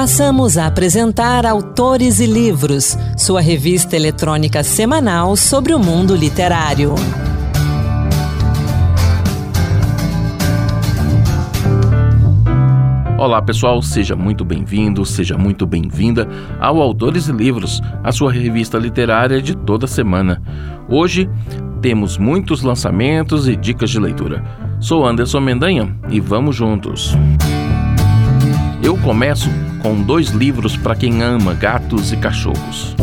Passamos a apresentar Autores e Livros, sua revista eletrônica semanal sobre o mundo literário. Olá pessoal, seja muito bem-vindo, seja muito bem-vinda ao Autores e Livros, a sua revista literária de toda semana. Hoje temos muitos lançamentos e dicas de leitura. Sou Anderson Mendanha e vamos juntos. Eu começo com 2 livros para quem ama gatos e cachorros.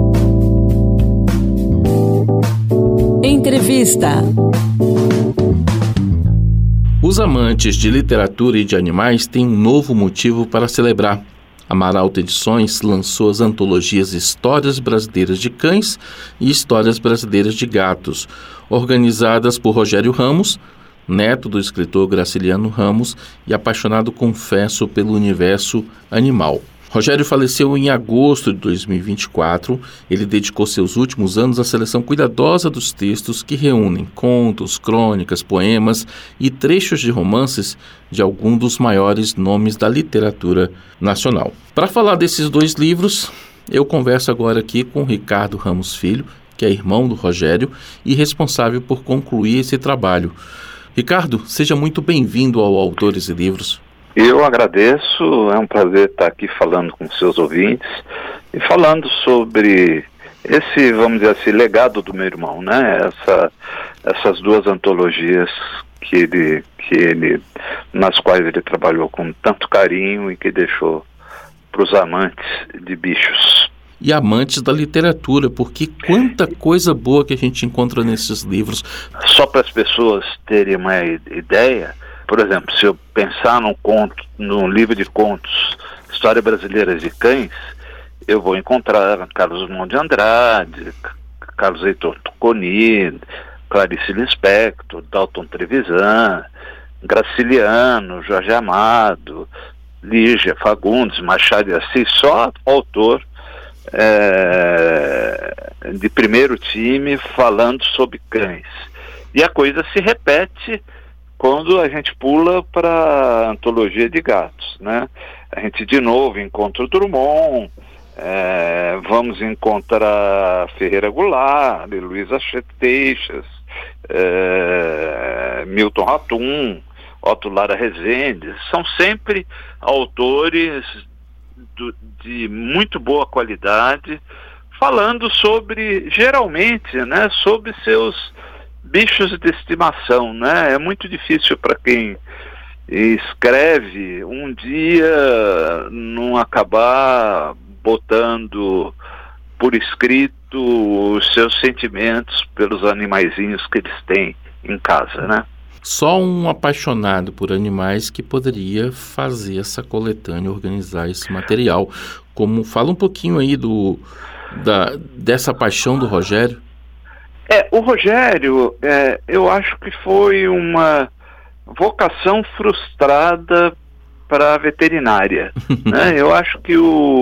Entrevista. Os amantes de literatura e de animais têm um novo motivo para celebrar. A Maralto Edições lançou as antologias Histórias Brasileiras de Cães e Histórias Brasileiras de Gatos, organizadas por Rogério Ramos, neto do escritor Graciliano Ramos e apaixonado, confesso, pelo universo animal. Rogério faleceu em agosto de 2024. Ele dedicou seus últimos anos à seleção cuidadosa dos textos que reúnem contos, crônicas, poemas e trechos de romances de alguns dos maiores nomes da literatura nacional. Para falar desses 2 livros, eu converso agora aqui com Ricardo Ramos Filho, que é irmão do Rogério e responsável por concluir esse trabalho. Ricardo, seja muito bem-vindo ao Autores e Livros. Eu agradeço, é um prazer estar aqui falando com seus ouvintes e falando sobre esse, vamos dizer assim, legado do meu irmão, né? Essas 2 antologias nas quais ele trabalhou com tanto carinho e que deixou para os amantes de bichos. E amantes da literatura, porque quanta coisa boa que a gente encontra nesses livros. Só para as pessoas terem uma ideia, por exemplo, se eu pensar num livro de contos, História Brasileira de Cães, eu vou encontrar Carlos Drummond de Andrade, Carlos Heitor Toconi, Clarice Lispector, Dalton Trevisan, Graciliano, Jorge Amado, Lígia Fagundes, Machado de Assis, só autor de primeiro time falando sobre cães. E a coisa se repete quando a gente pula para a antologia de gatos, né? A gente de novo encontra o Drummond, vamos encontrar Ferreira Goulart, Luísa Teixas, Milton Ratum, Otto Lara Rezende. São sempre autores de muito boa qualidade, falando sobre, geralmente, né, sobre seus bichos de estimação, né? É muito difícil para quem escreve um dia não acabar botando por escrito os seus sentimentos pelos animaizinhos que eles têm em casa, né? Só um apaixonado por animais que poderia fazer essa coletânea, organizar esse material. Fala um pouquinho aí dessa paixão do Rogério. O Rogério, eu acho que foi uma vocação frustrada para a veterinária. Né? Eu acho que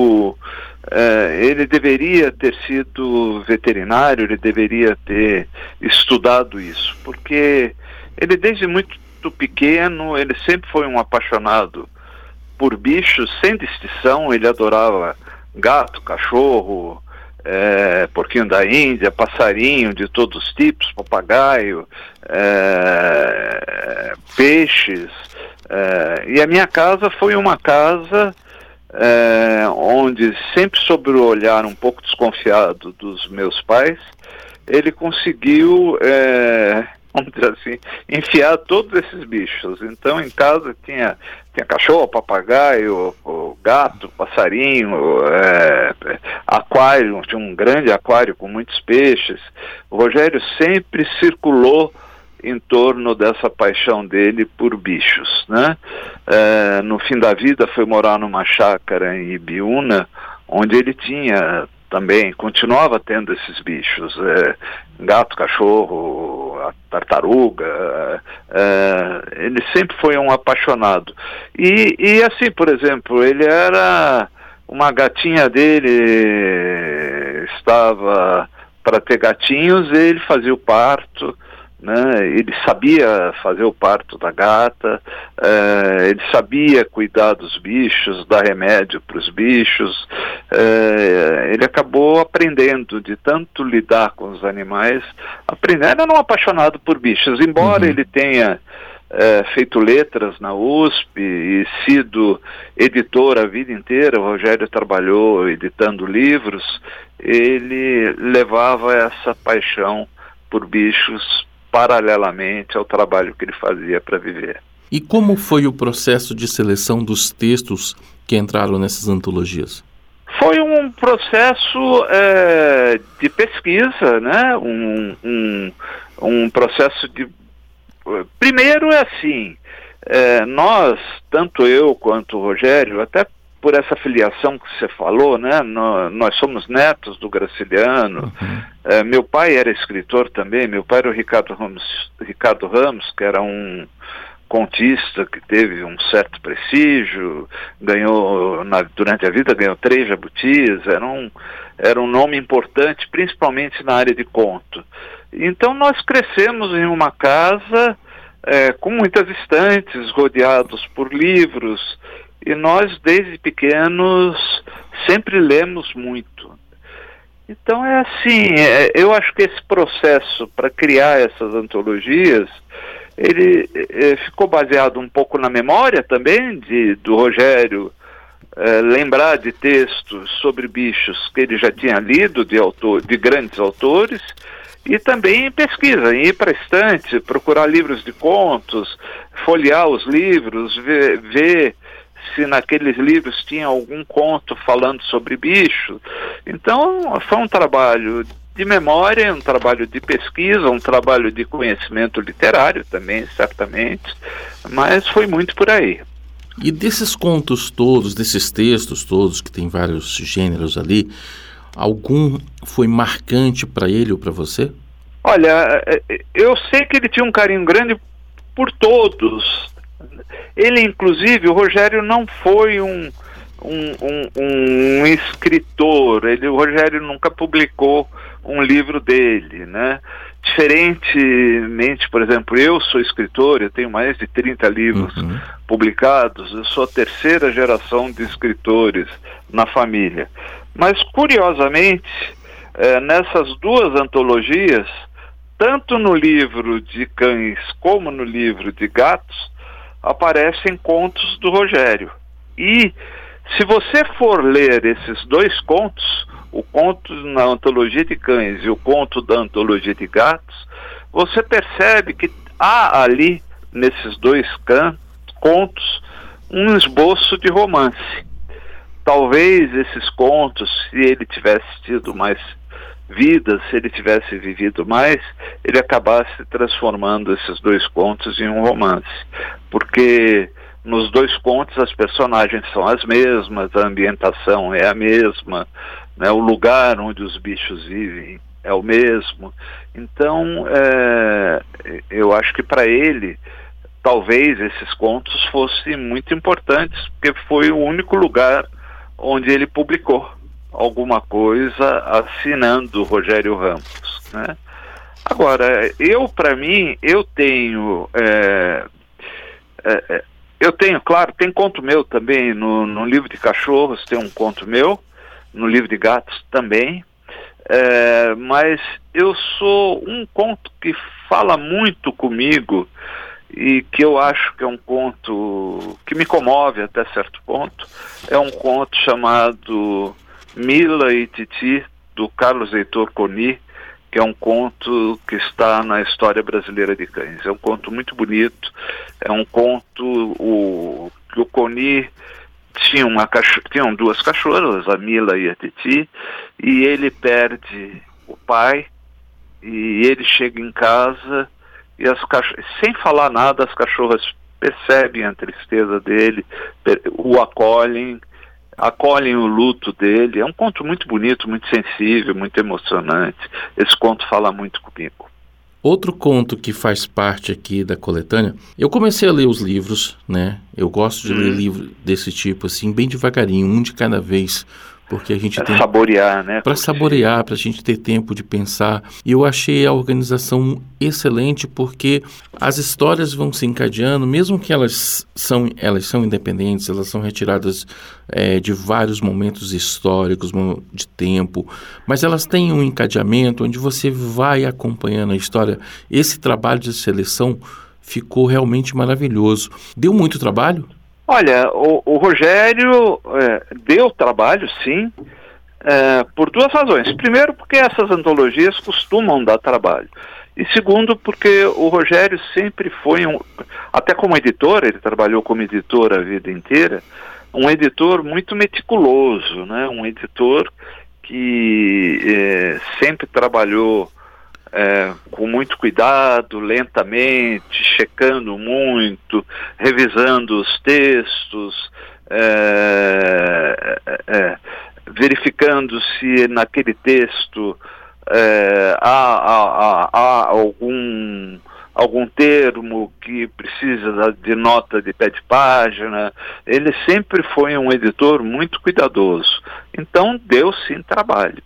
ele deveria ter sido veterinário, ele deveria ter estudado isso, porque ele desde muito pequeno, ele sempre foi um apaixonado por bichos, sem distinção. Ele adorava gato, cachorro, porquinho da Índia, passarinho de todos os tipos, papagaio, peixes. E a minha casa foi uma casa onde, sempre sob o olhar um pouco desconfiado dos meus pais, ele conseguiu, vamos dizer assim, enfiar todos esses bichos. Então em casa tinha cachorro, papagaio, gato, passarinho, aquário, tinha um grande aquário com muitos peixes. O Rogério sempre circulou em torno dessa paixão dele por bichos, né? No fim da vida foi morar numa chácara em Ibiúna, onde ele continuava tendo esses bichos, gato, cachorro, tartaruga. Ele sempre foi um apaixonado. E assim, por exemplo, ele era... Uma gatinha dele estava para ter gatinhos, ele fazia o parto, né? Ele sabia fazer o parto da gata, ele sabia cuidar dos bichos, dar remédio para os bichos. Ele acabou aprendendo, de tanto lidar com os animais, aprendendo. Era um apaixonado por bichos, embora ele tenha feito letras na USP e sido editor a vida inteira. O Rogério trabalhou editando livros. Ele levava essa paixão por bichos paralelamente ao trabalho que ele fazia para viver. E como foi o processo de seleção dos textos que entraram nessas antologias? Foi um processo de pesquisa, né? Um processo de... Primeiro nós, tanto eu quanto o Rogério, até por essa filiação que você falou, né? Nós somos netos do Graciliano. Meu pai era escritor também. Meu pai era o Ricardo Ramos, que era um contista que teve um certo prestígio, ganhou, durante a vida, ganhou 3 jabutis, era um nome importante, principalmente na área de conto. Então nós crescemos em uma casa com muitas estantes, rodeados por livros, e nós, desde pequenos, sempre lemos muito. Então eu acho que esse processo para criar essas antologias, ele ficou baseado um pouco na memória também do Rogério, lembrar de textos sobre bichos que ele já tinha lido de grandes autores, e também em pesquisa, ir para a estante, procurar livros de contos, folhear os livros, ver se naqueles livros tinha algum conto falando sobre bicho. Então foi um trabalho de memória, um trabalho de pesquisa, um trabalho de conhecimento literário também, certamente, mas foi muito por aí. E desses contos todos, desses textos todos, que tem vários gêneros ali, algum foi marcante para ele ou para você? Olha, eu sei que ele tinha um carinho grande por todos. Ele, inclusive, o Rogério não foi um escritor. O Rogério nunca publicou um livro dele, né? Diferentemente, por exemplo, eu sou escritor, eu tenho mais de 30 livros publicados, eu sou a 3ª geração de escritores na família. Mas, curiosamente, nessas 2 antologias, tanto no livro de cães como no livro de gatos, aparecem contos do Rogério. E se você for ler esses 2 contos, o conto na antologia de cães e o conto da antologia de gatos, você percebe que há ali, nesses 2 contos, um esboço de romance. Talvez esses contos, se ele tivesse tido mais vida, se ele tivesse vivido mais, ele acabasse transformando esses 2 contos em um romance. Porque nos 2 contos as personagens são as mesmas, a ambientação é a mesma, né, o lugar onde os bichos vivem é o mesmo. Então, eu acho que para ele, talvez esses contos fossem muito importantes, porque foi o único lugar onde ele publicou alguma coisa assinando Rogério Ramos, né? Agora, para mim, eu tenho, claro, tem conto meu também, no livro de cachorros tem um conto meu, no livro de gatos também, mas eu sou um conto que fala muito comigo e que eu acho que é um conto que me comove até certo ponto. É um conto chamado Mila e Titi, do Carlos Heitor Coni, que é um conto que está na História Brasileira de Cães. É um conto muito bonito, é um conto que o Coni tinham 2 cachorras, a Mila e a Titi, e ele perde o pai, e ele chega em casa, e sem falar nada, as cachorras percebem a tristeza dele, o acolhem o luto dele. É um conto muito bonito, muito sensível, muito emocionante. Esse conto fala muito comigo. Outro conto que faz parte aqui da coletânea, eu comecei a ler os livros, né? Eu gosto de ler livros desse tipo, assim, bem devagarinho, um de cada vez, porque a gente tem... Saborear, né? Para saborear, para a gente ter tempo de pensar. E eu achei a organização excelente, porque as histórias vão se encadeando, mesmo que elas são independentes, elas são retiradas de vários momentos históricos, de tempo, mas elas têm um encadeamento onde você vai acompanhando a história. Esse trabalho de seleção ficou realmente maravilhoso. Deu muito trabalho? Olha, o Rogério deu trabalho, sim, por duas razões. Primeiro, porque essas antologias costumam dar trabalho. E segundo, porque o Rogério sempre foi até como editor, ele trabalhou como editor a vida inteira, um editor muito meticuloso, né? Um editor que sempre trabalhou com muito cuidado, lentamente, checando muito, revisando os textos, verificando se naquele texto há algum termo que precisa de nota de pé de página. Ele sempre foi um editor muito cuidadoso. Então deu sim trabalho.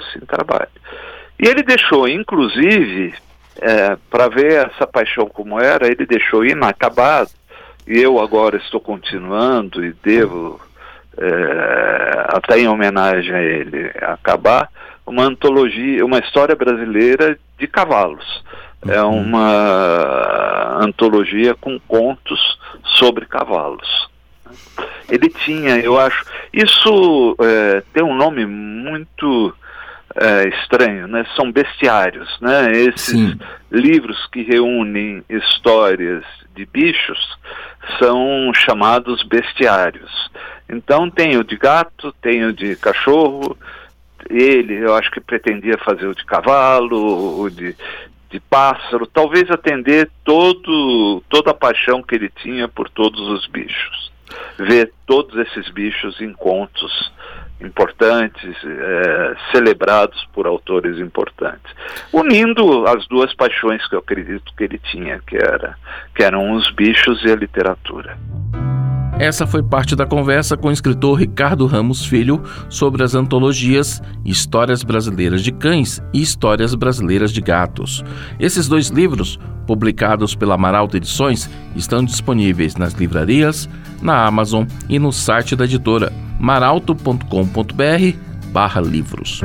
E ele deixou, inclusive, para ver essa paixão como era, ele deixou inacabado, e eu agora estou continuando e devo, até em homenagem a ele, acabar, uma antologia, uma história brasileira de cavalos. É uma antologia com contos sobre cavalos. Ele tinha, eu acho, isso tem um nome muito... estranho, né? São bestiários, né? Esses livros que reúnem histórias de bichos são chamados bestiários. Então tem o de gato, tem o de cachorro, eu acho que pretendia fazer o de cavalo, o de pássaro, talvez atender toda a paixão que ele tinha por todos os bichos. Ver todos esses bichos em contos importantes, celebrados por autores importantes, unindo as duas paixões que eu acredito que ele tinha, que eram os bichos e a literatura. Essa foi parte da conversa com o escritor Ricardo Ramos Filho sobre as antologias Histórias Brasileiras de Cães e Histórias Brasileiras de Gatos. Esses dois livros, publicados pela Maralto Edições, estão disponíveis nas livrarias, na Amazon e no site da editora maralto.com.br/livros.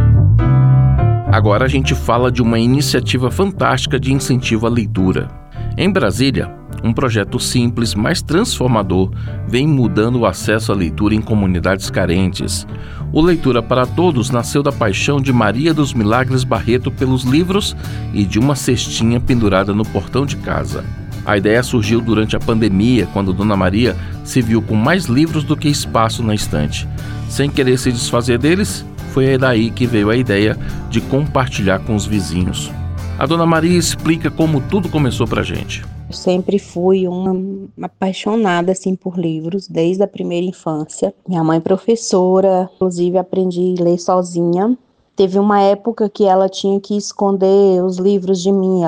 Agora a gente fala de uma iniciativa fantástica de incentivo à leitura. Em Brasília, um projeto simples, mas transformador, vem mudando o acesso à leitura em comunidades carentes. O Leitura para Todos nasceu da paixão de Maria dos Milagres Barreto pelos livros e de uma cestinha pendurada no portão de casa. A ideia surgiu durante a pandemia, quando Dona Maria se viu com mais livros do que espaço na estante. Sem querer se desfazer deles, foi daí que veio a ideia de compartilhar com os vizinhos. A Dona Maria explica como tudo começou pra gente. Eu sempre fui uma apaixonada assim, por livros, desde a primeira infância. Minha mãe é professora, inclusive aprendi a ler sozinha. Teve uma época que ela tinha que esconder os livros de mim,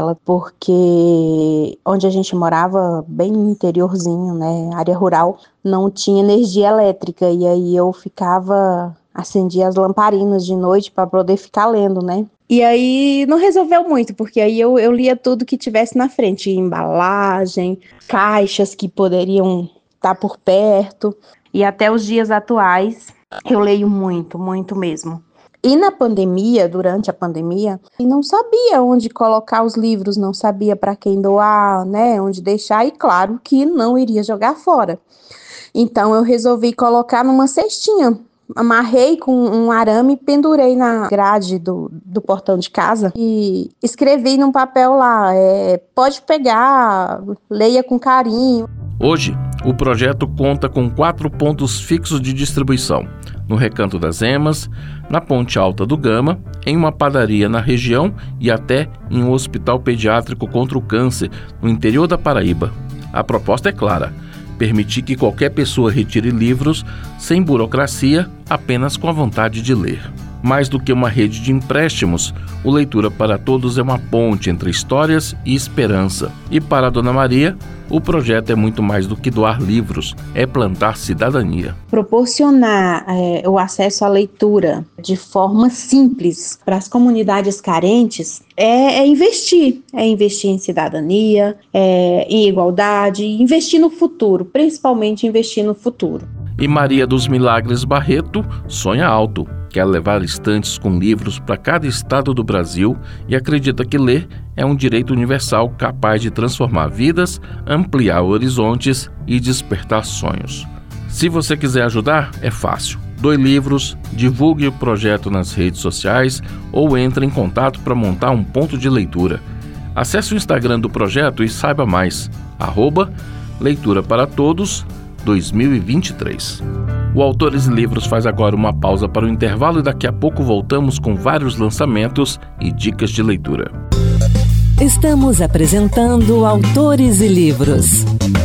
porque onde a gente morava, bem no interiorzinho, né, área rural, não tinha energia elétrica, e aí eu acendia as lamparinas de noite para poder ficar lendo, né. E aí não resolveu muito, porque aí eu lia tudo que tivesse na frente, embalagem, caixas que poderiam estar por perto, e até os dias atuais eu leio muito, muito mesmo. E na pandemia, durante a pandemia, eu não sabia onde colocar os livros, não sabia para quem doar, né, onde deixar, e claro que não iria jogar fora. Então eu resolvi colocar numa cestinha, amarrei com um arame e pendurei na grade do portão de casa e escrevi num papel lá, pode pegar, leia com carinho. Hoje, o projeto conta com 4 pontos fixos de distribuição: no Recanto das Emas, na Ponte Alta do Gama, em uma padaria na região e até em um hospital pediátrico contra o câncer, no interior da Paraíba. A proposta é clara: permitir que qualquer pessoa retire livros sem burocracia, apenas com a vontade de ler. Mais do que uma rede de empréstimos, o Leitura para Todos é uma ponte entre histórias e esperança. E para a Dona Maria, o projeto é muito mais do que doar livros, é plantar cidadania. Proporcionar o acesso à leitura de forma simples para as comunidades carentes é investir em cidadania, em igualdade, investir no futuro, principalmente investir no futuro. E Maria dos Milagres Barreto sonha alto, quer levar estantes com livros para cada estado do Brasil e acredita que ler é um direito universal capaz de transformar vidas, ampliar horizontes e despertar sonhos. Se você quiser ajudar, é fácil. Doe livros, divulgue o projeto nas redes sociais ou entre em contato para montar um ponto de leitura. Acesse o Instagram do projeto e saiba mais. @Leitura para Todos 2023. O Autores e Livros faz agora uma pausa para o intervalo e daqui a pouco voltamos com vários lançamentos e dicas de leitura. Estamos apresentando Autores e Livros.